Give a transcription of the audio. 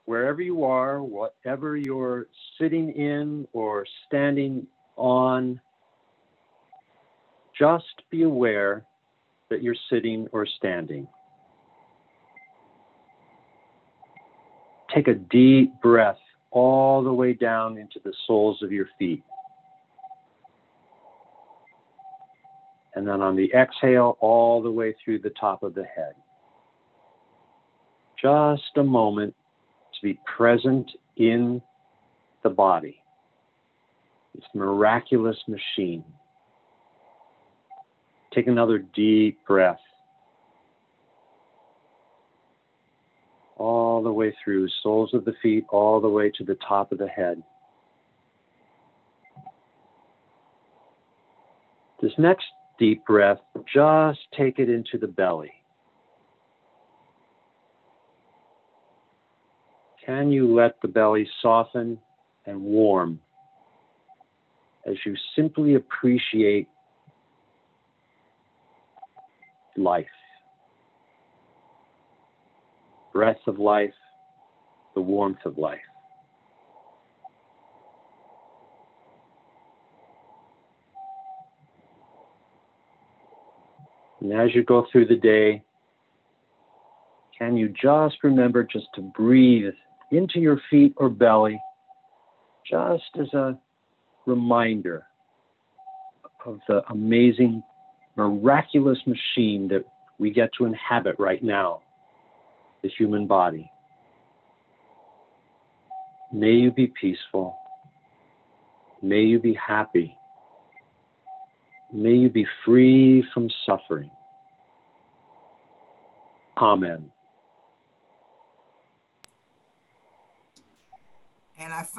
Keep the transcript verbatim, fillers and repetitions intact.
wherever you are, whatever you're sitting in or standing on, just be aware that you're sitting or standing. Take a deep breath all the way down into the soles of your feet. And then on the exhale, all the way through the top of the head. Just a moment to be present in the body, this miraculous machine. Take another deep breath all the way through, soles of the feet, all the way to the top of the head. This next deep breath, just take it into the belly. Can you let the belly soften and warm as you simply appreciate life? Breath of life, the warmth of life. And as you go through the day, can you just remember just to breathe into your feet or belly, just as a reminder of the amazing, miraculous machine that we get to inhabit right now, the human body. May you be peaceful. May you be happy. May you be free from suffering. Amen. And I